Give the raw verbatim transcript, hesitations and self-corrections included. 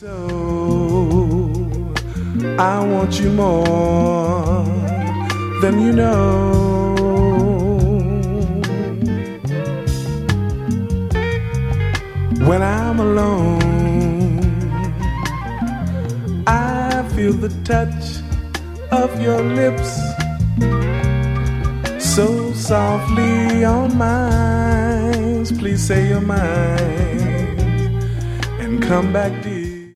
So I want you more than you know. When I'm alone, I feel the touch of your lips so softly on mine. Please say you're mine and come back, dear.